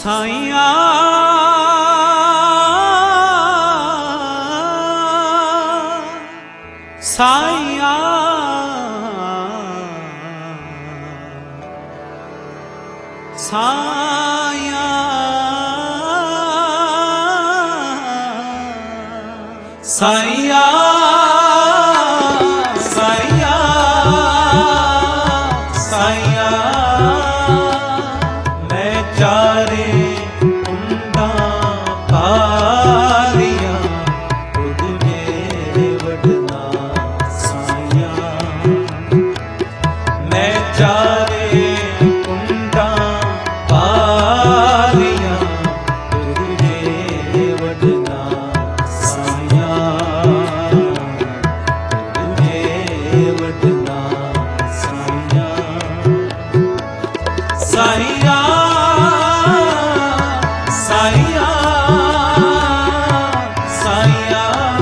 साईया साईया साईया साईया साईया साईया मैं चारे कुंडा पारिया खुद में वडना साईया मैं चारे कुंडा पारिया खुद में वडना साईया खुद में वडना साईया साईया साईया साईया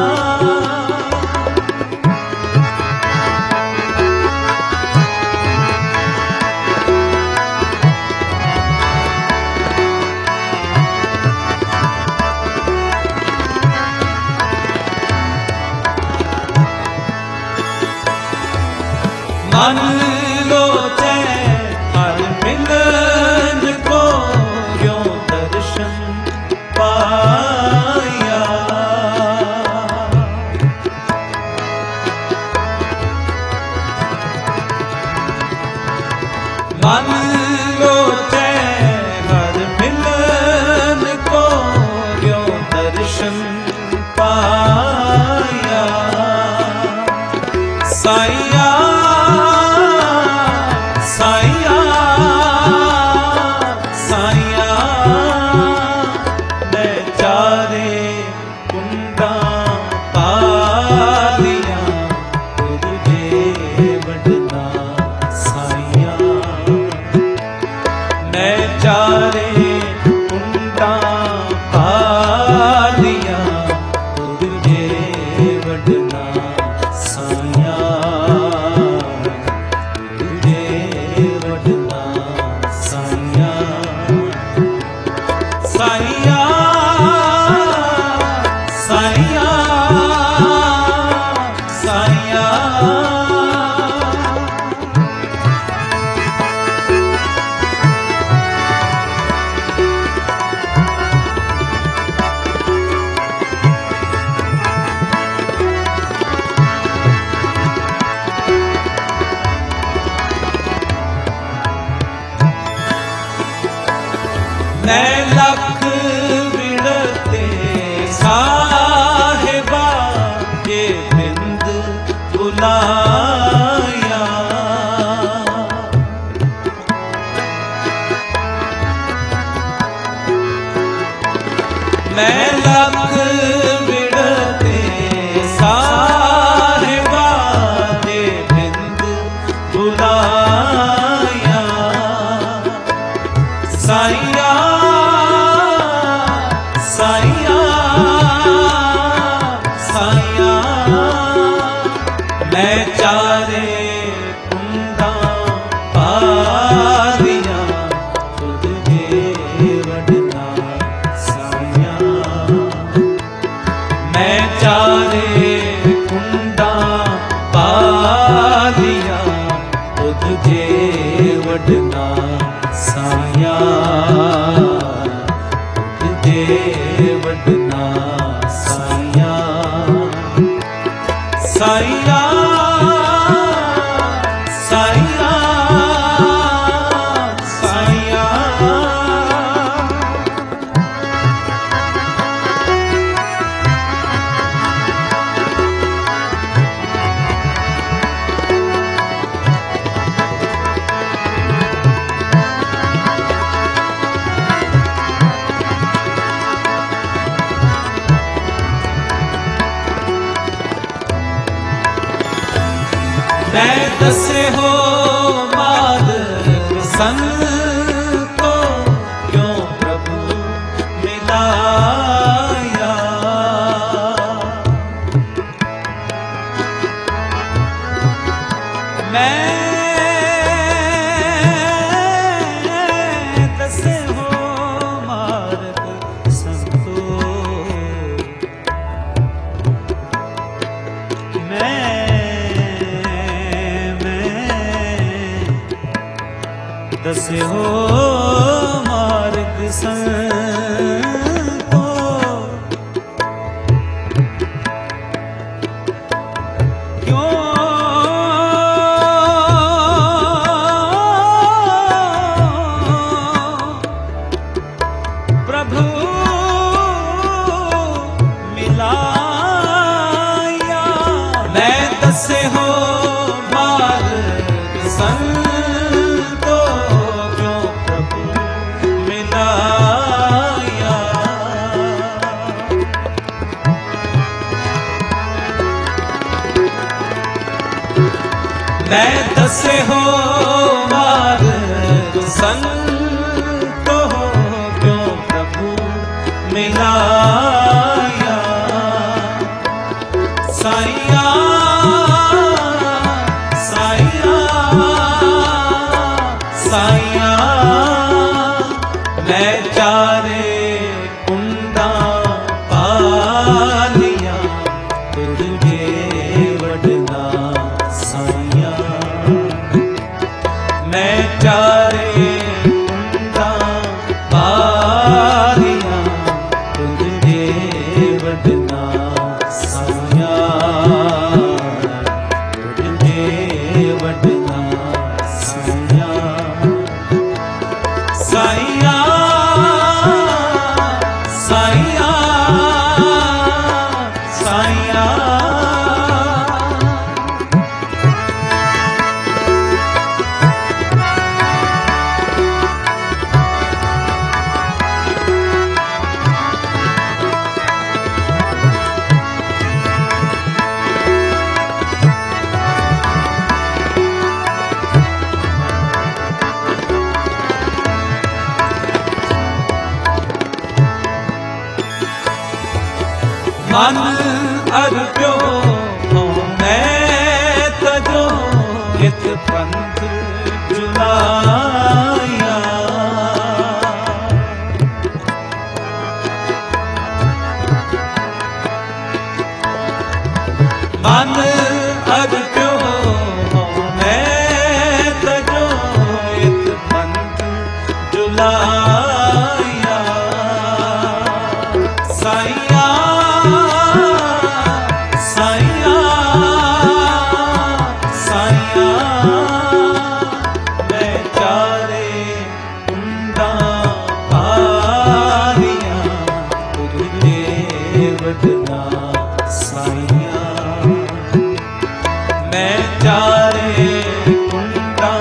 मन लो हर मिलन को यो दर्शन पाया मन लो हर मिलन को यो दर्शन पाया साईया साईया साईया मैं चारे कुंडा पालिया खुद में वडना साईया मैं चारे कुंडा पालिया खुद में वडना साईया साईया साईया साईया मैं लख विड़ते साहिबा ये बिंद बुलाया मैं लख विड़ते साहिबा ये बिंद बुलाया साईया साईया साईया मैं चारे कुंडा पारिया खुद में वडना साईया मैं चारे कुंडा पारिया खुद में वडना साईया वडना साईया साईया साईया साईया मैं दसे हो मादर संग को क्यों प्रभु मिलाया मैं दसे हो दस्यो मार्ग संतो क्यों प्रभु मिलाया। मैं दस्यो मार्ग संतो क्यों प्रभु मिलाया। मैं दस्यो मार्ग संतो क्यों प्रभु मिलाया। साईया साईया साईया मैं चारे कुंडा पालिया तुझे वडना साईया। मैं चारे कुंडा पालिया तुझे वडना साईया। तुझे वडना साईया। साईया साईया साईया मन अर्प्यो मैं तजो इत पंथ जुलाया। मन अर्प्यो मैं तजो इत पंथ जुलाया। साईया साईया साईया मैं चारे कुंडा पालिया तुझे वडना साईया। मैं चारे कुंडा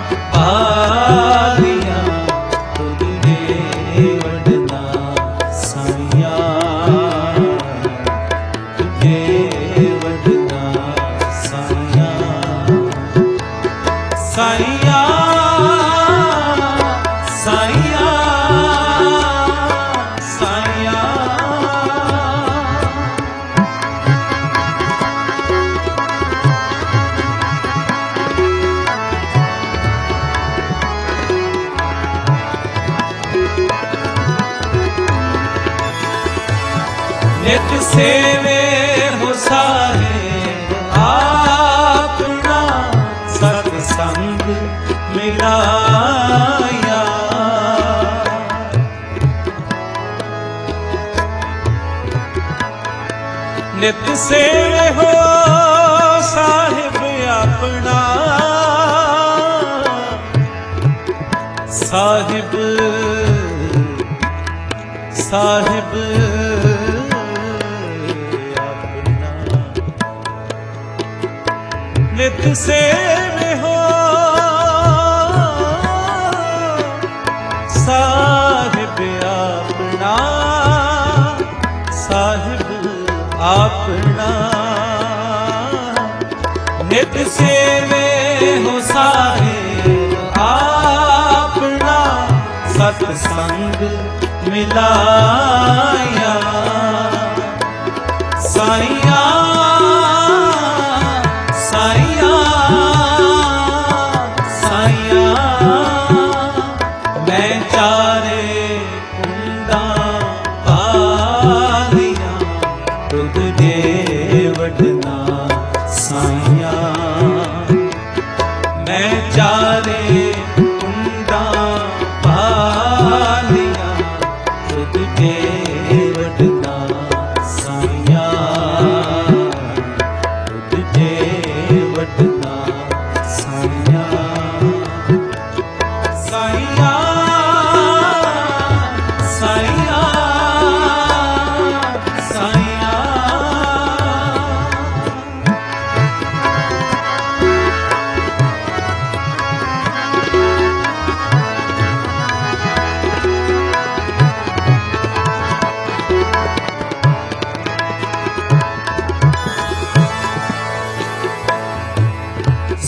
पालिया तुझे वडना साईया। तुझे वडना साईया। साईया साईया साईया नित सेवे हो सारे आपना सत्संग मिलाया। नित सेवे हो साहिब अपना साहिब साहिब अपना। नित सेवे हो साहिब अपना साहिब अपना। नित सेवे हो साहिब अपना सत्संग मिलाया। साईया साईया साईया मैं चारे कुंडा पालिया तुझे वडना साईया। मैं चारे कुंडा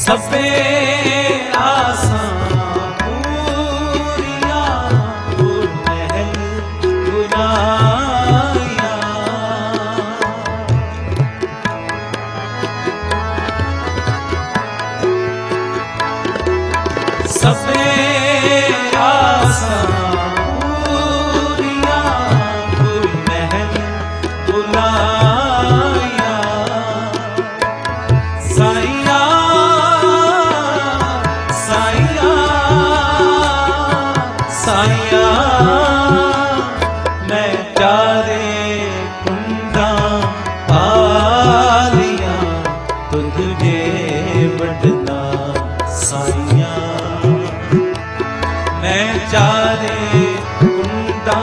सबे आसां पूरियां गुर महल बुलाया। सबे आसां पूरियां गुर महल बुलाया। साईया साईया साईया मैं चारे कुंडा पालिया तुझे वडना साईया। मैं चारे कुंडा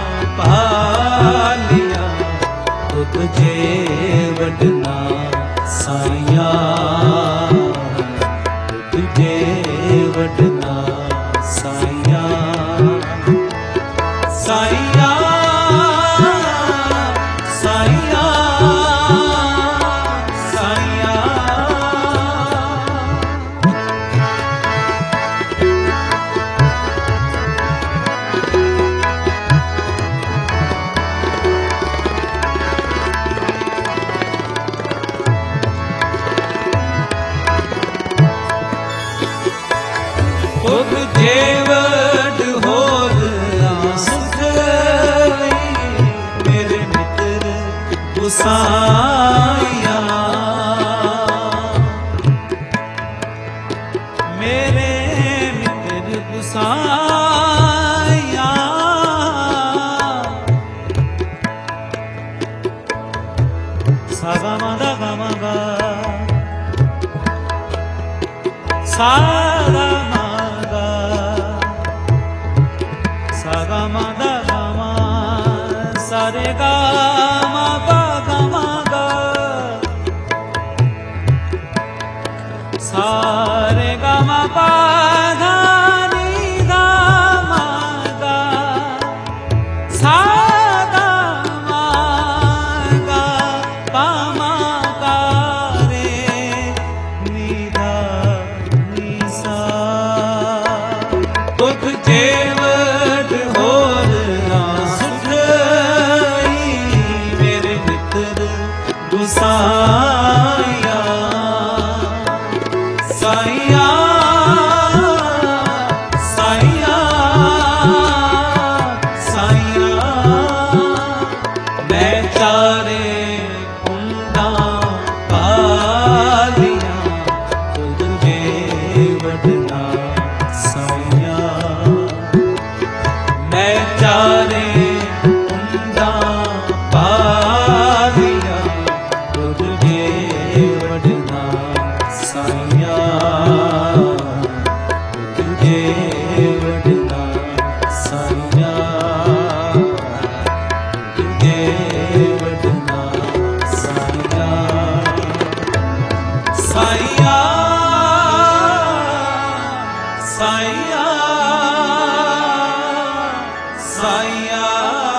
पालिया तुझे वडना साईया। तुझे वडना साईया। साईया साईया साईया। खुद जेवड होर आसुख मेरे मित्र गुसाया। मेरे मित्र गुसाया। सागा मादा गामागा सागा मादा गामा सारे गामा पा गामा गा सारे गामा पा गा नी गामा गा सा गामा गा पा मा गा रे नी गा नी सा। खुद जेवड होर आसुख मेरे मित्र गुसाया। साईया साईया साईया मैं चारे कुंडा पालिया तुझे वडना साईया। मैं चारे कुंडा पालिया तुझे वडना साईया। तुझे वडना साईया। तुझे वडना साईया। साईया साईया साईया।